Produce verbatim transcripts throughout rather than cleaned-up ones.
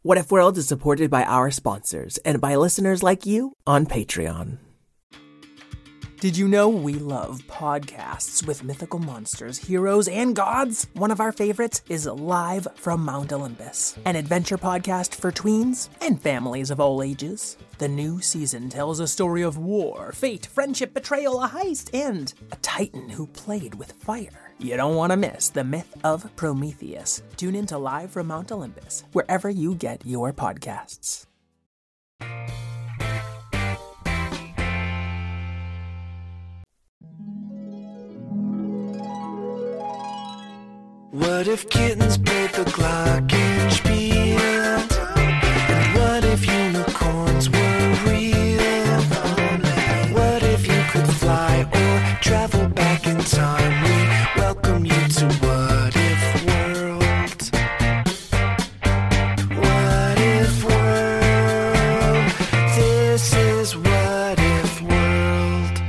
What If World is supported by our sponsors and by listeners like you on Patreon. Did you know we love podcasts with mythical monsters, heroes, and gods? One of our favorites is Live from Mount Olympus, an adventure podcast for tweens and families of all ages. The new season tells a story of war, fate, friendship, betrayal, a heist, and a titan who played with fire. You don't want to miss the myth of Prometheus. Tune into Live from Mount Olympus, wherever you get your podcasts. What if kittens played the glockenspiel? And what if unicorns were real? What if you could fly or travel back in time? We welcome you to What If World. What If World? This is What If World.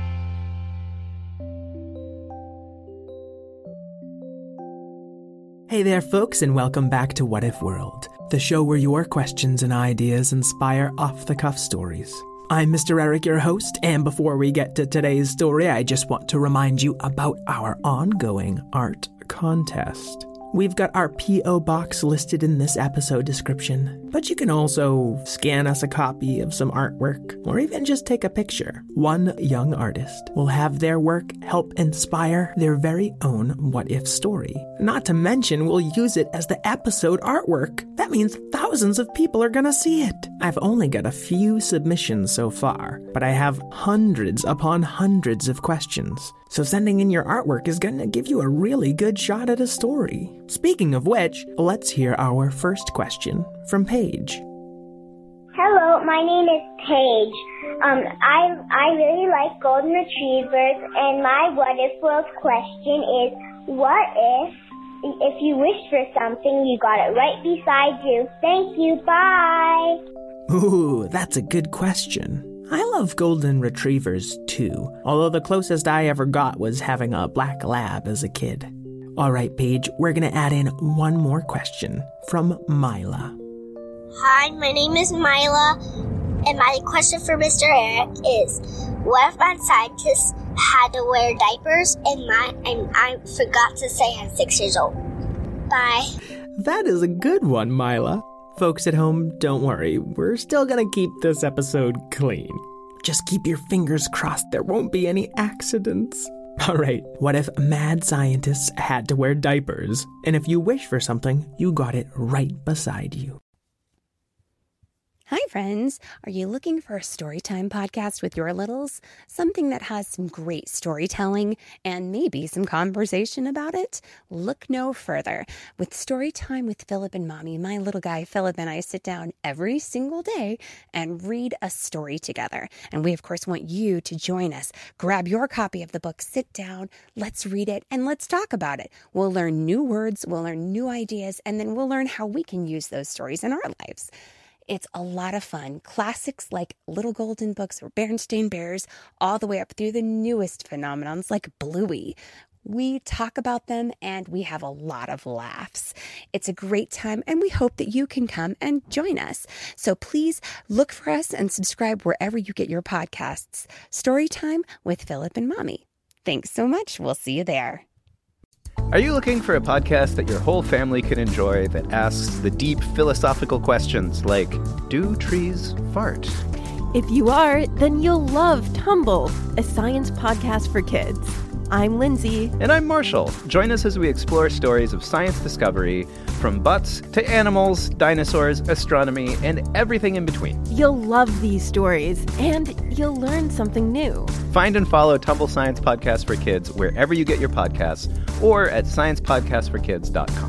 Hey there, folks, and welcome back to What If World, the show where your questions and ideas inspire off-the-cuff stories. I'm Mister Eric, your host, and before we get to today's story, I just want to remind you about our ongoing art contest. We've got our P O box listed in this episode description, but you can also scan us a copy of some artwork, or even just take a picture. One young artist will have their work help inspire their very own what-if story. Not to mention, we'll use it as the episode artwork. That means thousands of people are gonna see it. I've only got a few submissions so far, but I have hundreds upon hundreds of questions. So sending in your artwork is gonna give you a really good shot at a story. Speaking of which, let's hear our first question from Paige. Hello, my name is Paige. Um, I I really like golden retrievers, and my What If World question is, what if, if you wished for something, you got it right beside you? Thank you, bye! Ooh, that's a good question. I love golden retrievers too, although the closest I ever got was having a black lab as a kid. All right, Paige, we're going to add in one more question from Mila. Hi, my name is Mila, and my question for Mister Eric is, what if my scientists had to wear diapers and, my, and I forgot to say I'm six years old? Bye. That is a good one, Mila. Folks at home, don't worry. We're still going to keep this episode clean. Just keep your fingers crossed there won't be any accidents. All right, what if mad scientists had to wear diapers, and if you wish for something, you got it right beside you? Hi, friends. Are you looking for a storytime podcast with your littles? Something that has some great storytelling and maybe some conversation about it? Look no further. With Storytime with Philip and Mommy, my little guy Philip and I sit down every single day and read a story together. And we, of course, want you to join us. Grab your copy of the book, sit down, let's read it, and let's talk about it. We'll learn new words, we'll learn new ideas, and then we'll learn how we can use those stories in our lives. It's a lot of fun. Classics like Little Golden Books or Berenstain Bears, all the way up through the newest phenomenons like Bluey. We talk about them and we have a lot of laughs. It's a great time and we hope that you can come and join us. So please look for us and subscribe wherever you get your podcasts. Storytime with Philip and Mommy. Thanks so much. We'll see you there. Are you looking for a podcast that your whole family can enjoy that asks the deep philosophical questions like, do trees fart? If you are, then you'll love Tumble, a science podcast for kids. I'm Lindsay. And I'm Marshall. Join us as we explore stories of science discovery, from butts to animals, dinosaurs, astronomy, and everything in between. You'll love these stories, and you'll learn something new. Find and follow Tumble Science Podcast for Kids wherever you get your podcasts, or at science podcast for kids dot com.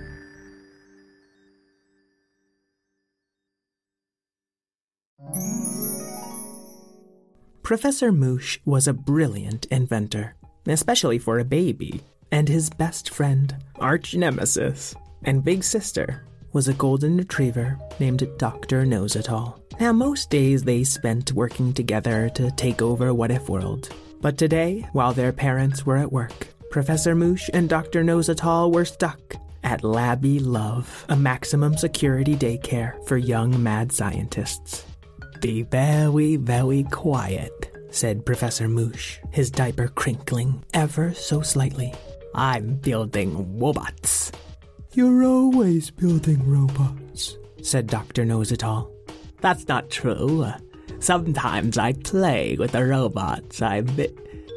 Professor Moosh was a brilliant inventor, especially for a baby, and his best friend, arch nemesis, and big sister was a golden retriever named Doctor Knows-It-All. Now, most days they spent working together to take over What If World. But today, while their parents were at work, Professor Moosh and Doctor Knows-It-All were stuck at Labby Love, a maximum security daycare for young mad scientists. "Be very, very quiet," said Professor Moosh, his diaper crinkling ever so slightly. "I'm building robots." "You're always building robots," said Doctor Knows-It-All. "That's not true. Sometimes I play with the robots I've been..."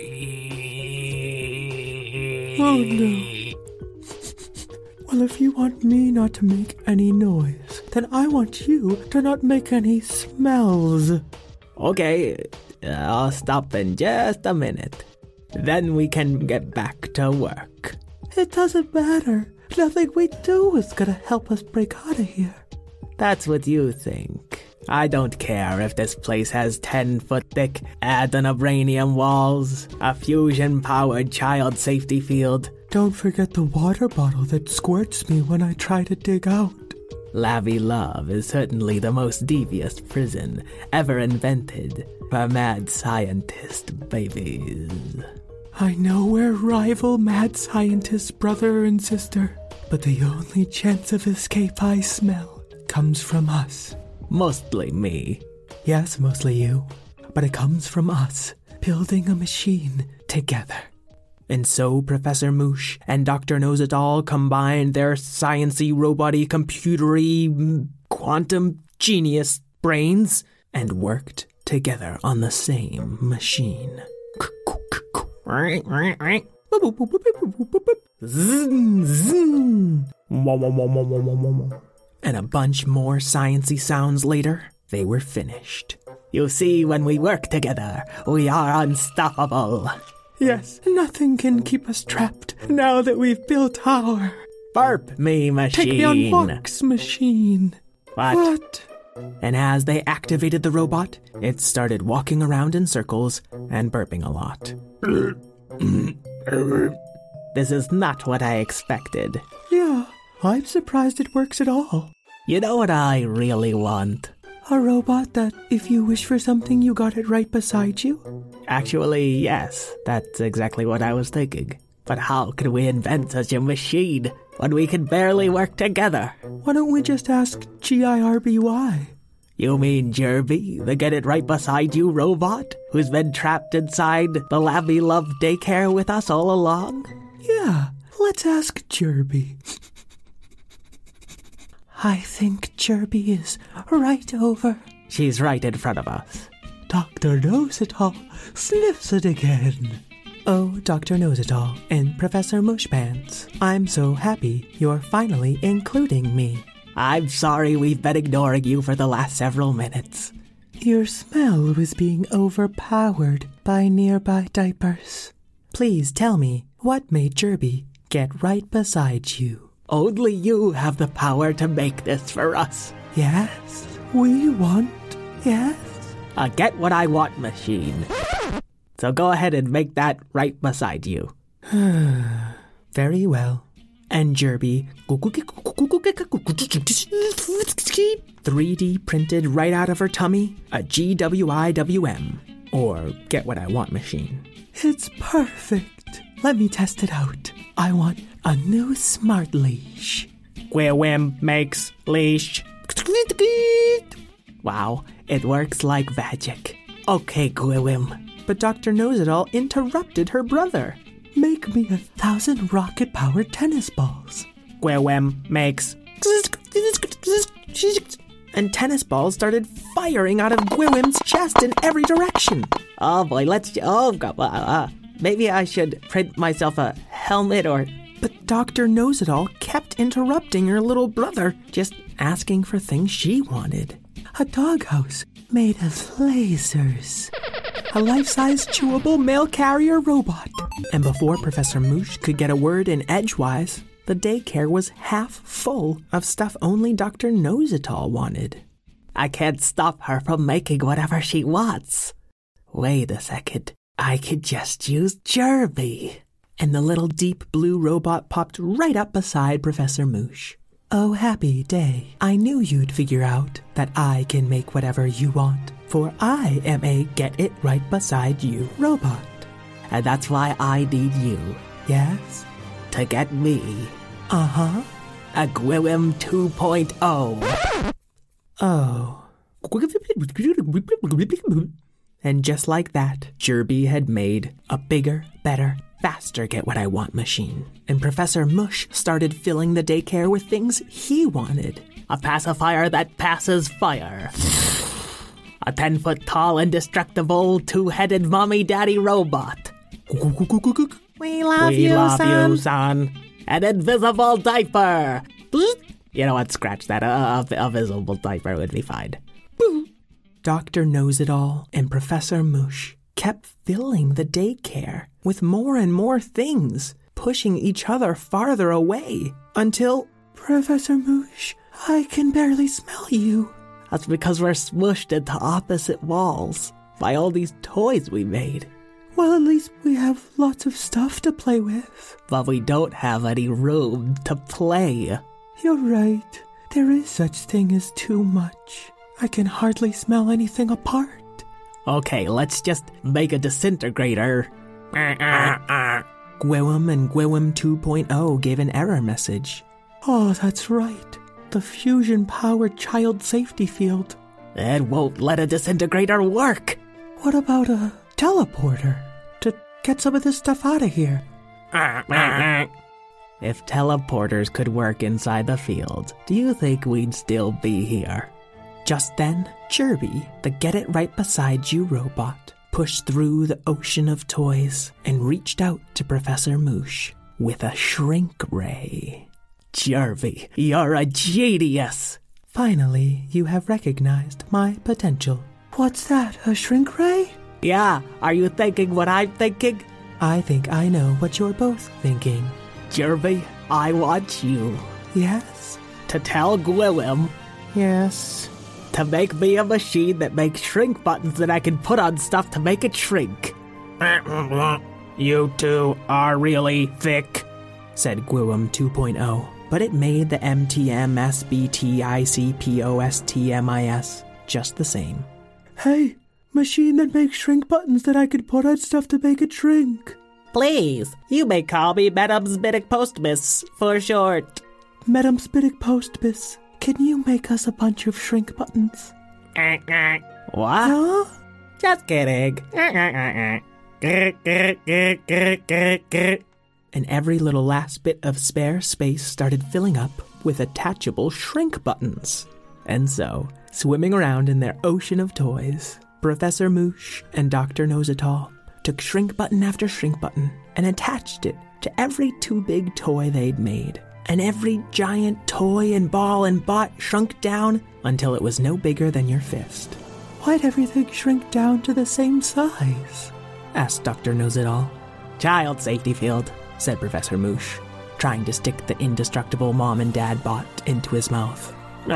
"Oh no. Well, if you want me not to make any noise, then I want you to not make any smells." "Okay, I'll stop in just a minute. Then we can get back to work." "It doesn't matter. Nothing we do is gonna help us break out of here." "That's what you think. I don't care if this place has ten-foot-thick adenobranium walls, a fusion-powered child safety field. Don't forget the water bottle that squirts me when I try to dig out." Labby Love is certainly the most devious prison ever invented for mad scientist babies. "I know we're rival mad scientists, brother and sister, but the only chance of escape I smell comes from us." "Mostly me." "Yes, mostly you. But it comes from us, building a machine together." And so Professor Moosh and Doctor Knows-It-All combined their science-y, robot-y, computery, quantum genius brains and worked together on the same machine. Zzzz, zzz. And a bunch more science-y sounds later, they were finished. "You see, when we work together, we are unstoppable." "Yes, nothing can keep us trapped now that we've built our..." "Burp me, machine." "Take me on walks, machine." What? What? And as they activated the robot, it started walking around in circles and burping a lot. "This is not what I expected." "Yeah, I'm surprised it works at all." "You know what I really want? A robot that, if you wish for something, you got it right beside you?" "Actually, yes, that's exactly what I was thinking. But how could we invent such a machine when we can barely work together?" "Why don't we just ask G I R B Y? "You mean Jerby, the get-it-right-beside-you robot, who's been trapped inside the Labby Love daycare with us all along?" "Yeah, let's ask Jerby." "I think Jerby is right over..." "She's right in front of us." "Doctor Knows-It-All sniffs it again." "Oh, Doctor Knows-It-All and Professor Mushpants, I'm so happy you're finally including me." "I'm sorry we've been ignoring you for the last several minutes." "Your smell was being overpowered by nearby diapers. Please tell me, what made Jerby get right beside you?" "Only you have the power to make this for us." "Yes, we want, yes." "A get what I want machine. So go ahead and make that right beside you." "Very well." And Jerby three D printed right out of her tummy a G W I W M, or get what I want machine. "It's perfect. Let me test it out. I want a new smart leash." "Gwewim makes leash." Wow, it works like magic. "Okay, Gwewim." But Doctor Knows-It-All interrupted her brother. "Make me a thousand rocket-powered tennis balls." Gwewim makes... And tennis balls started firing out of Gwewim's chest in every direction. "Oh boy, let's... Oh, God, uh, maybe I should print myself a helmet or..." But Doctor Knows-It-All kept interrupting her little brother, just asking for things she wanted. "A doghouse made of lasers. A life-size chewable mail carrier robot." And before Professor Moosh could get a word in edgewise, the daycare was half full of stuff only Doctor Knows-It-All wanted. "I can't stop her from making whatever she wants. Wait a second. I could just use Jerby." And the little deep blue robot popped right up beside Professor Moosh. "Oh, happy day. I knew you'd figure out that I can make whatever you want, for I am a get-it-right-beside-you robot. And that's why I need you." "Yes?" "To get me." "Uh-huh. a Gwillem two point oh. Oh. And just like that, Jerby had made a bigger, better, faster Get What I Want machine. And Professor Mush started filling the daycare with things he wanted. A pacifier that passes fire. A ten-foot-tall, indestructible, two-headed mommy-daddy robot. We love we you, love son. you, son. An invisible diaper. You know what? Scratch that. A, a, a visible diaper would be fine. Doctor Knows-It-All and Professor Mush kept filling the daycare with more and more things, pushing each other farther away, until... Professor Mush, I can barely smell you. That's because we're smushed into opposite walls by all these toys we made. Well, at least we have lots of stuff to play with. But we don't have any room to play. You're right. There is such thing as too much. I can hardly smell anything apart. Okay, let's just make a disintegrator. Gwillem and Gwillem two point oh gave an error message. Oh, that's right. The fusion-powered child safety field. It won't let a disintegrator work. What about a teleporter to get some of this stuff out of here? If teleporters could work inside the field, do you think we'd still be here? Just then, Jerby, the get-it-right-beside-you robot, pushed through the ocean of toys and reached out to Professor Mush with a shrink ray. Jerby, you're a genius! Finally, you have recognized my potential. What's that, a shrink ray? Yeah, are you thinking what I'm thinking? I think I know what you're both thinking. Jerby, I want you. Yes? To tell Gwillem. Yes. To make me a machine that makes shrink buttons that I can put on stuff to make it shrink. You two are really thick, said Gwillem two point oh. But it made the M T M S B T I C P O S T M I S just the same. Hey, machine that makes shrink buttons that I could put on stuff to make it shrink. Please, you may call me Madam Spitic Postmiss for short. Madam Spitic Postmiss, can you make us a bunch of shrink buttons? What? Huh? Just kidding. And every little last bit of spare space started filling up with attachable shrink buttons. And so, swimming around in their ocean of toys, Professor Mush and Doctor Knows-It-All took shrink button after shrink button and attached it to every too big toy they'd made. And every giant toy and ball and bot shrunk down until it was no bigger than your fist. Why'd everything shrink down to the same size? Asked Doctor Knows-It-All. Child safety field, said Professor Mush, trying to stick the indestructible mom and dad bot into his mouth.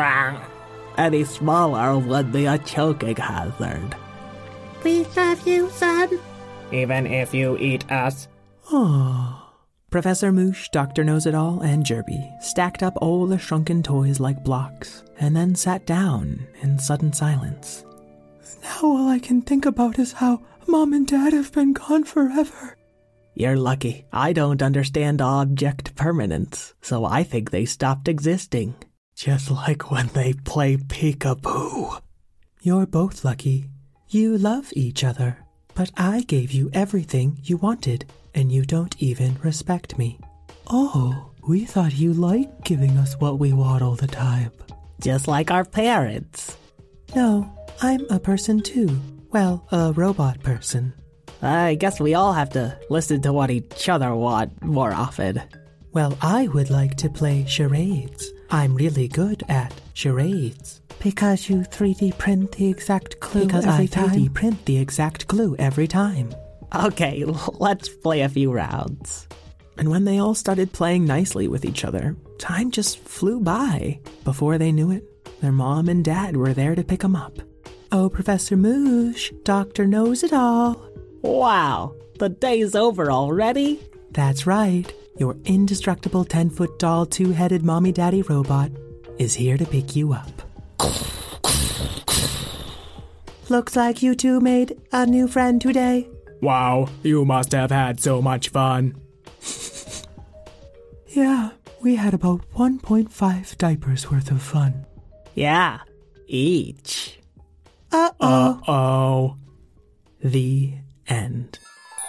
Any smaller would be a choking hazard. We love you, son. Even if you eat us. Oh. Professor Mush, Doctor Knows-It-All, and Jerby stacked up all the shrunken toys like blocks, and then sat down in sudden silence. Now all I can think about is how Mom and Dad have been gone forever. You're lucky. I don't understand object permanence, so I think they stopped existing. Just like when they play peekaboo. You're both lucky. You love each other, but I gave you everything you wanted, and you don't even respect me. Oh, we thought you liked giving us what we want all the time. Just like our parents. No, I'm a person too. Well, a robot person. I guess we all have to listen to what each other want more often. Well, I would like to play charades. I'm really good at charades. Because you three D print the exact clue because every I time? Because I three D print the exact clue every time. Okay, let's play a few rounds. And when they all started playing nicely with each other, time just flew by. Before they knew it, their mom and dad were there to pick them up. Oh, Professor Mush, Doctor Knows-It-All. Wow, the day's over already? That's right. Your indestructible ten-foot tall, two-headed mommy-daddy robot is here to pick you up. Looks like you two made a new friend today. Wow, you must have had so much fun. Yeah, we had about one point five diapers worth of fun. Yeah, each. Uh-oh. Uh-oh. The end.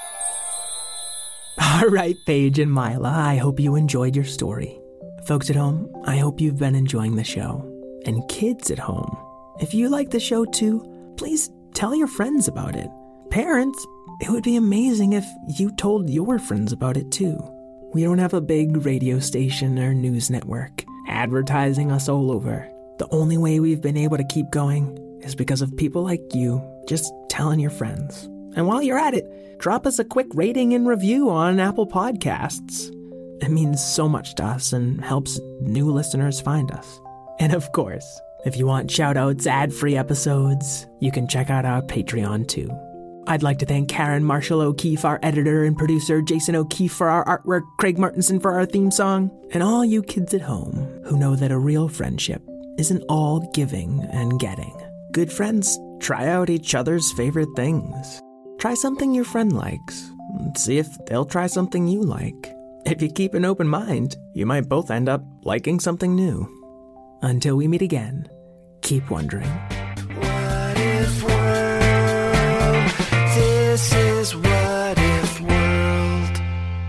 All right, Paige and Mila, I hope you enjoyed your story. Folks at home, I hope you've been enjoying the show. And kids at home, if you like the show too, please tell your friends about it. Parents, it would be amazing if you told your friends about it too. We don't have a big radio station or news network advertising us all over. The only way we've been able to keep going is because of people like you just telling your friends. And while you're at it, drop us a quick rating and review on Apple Podcasts. It means so much to us and helps new listeners find us. And of course, if you want shout-outs, ad-free episodes, you can check out our Patreon too. I'd like to thank Karen Marshall O'Keefe, our editor and producer, Jason O'Keefe for our artwork, Craig Martinson for our theme song, and all you kids at home who know that a real friendship isn't all giving and getting. Good friends try out each other's favorite things. Try something your friend likes, and see if they'll try something you like. If you keep an open mind, you might both end up liking something new. Until we meet again, keep wondering. What if world? This is What If World.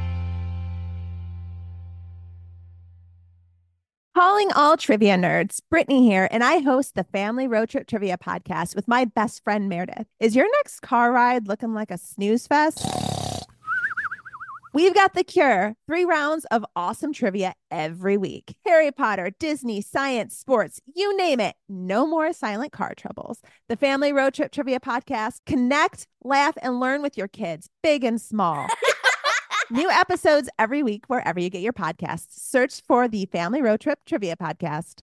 Calling all trivia nerds, Brittany here, and I host the Family Road Trip Trivia Podcast with my best friend Meredith. Is your next car ride looking like a snooze fest? We've got the cure. Three rounds of awesome trivia every week. Harry Potter, Disney, science, sports, you name it. No more silent car troubles. The Family Road Trip Trivia Podcast. Connect, laugh, and learn with your kids, big and small. New episodes every week wherever you get your podcasts. Search for the Family Road Trip Trivia Podcast.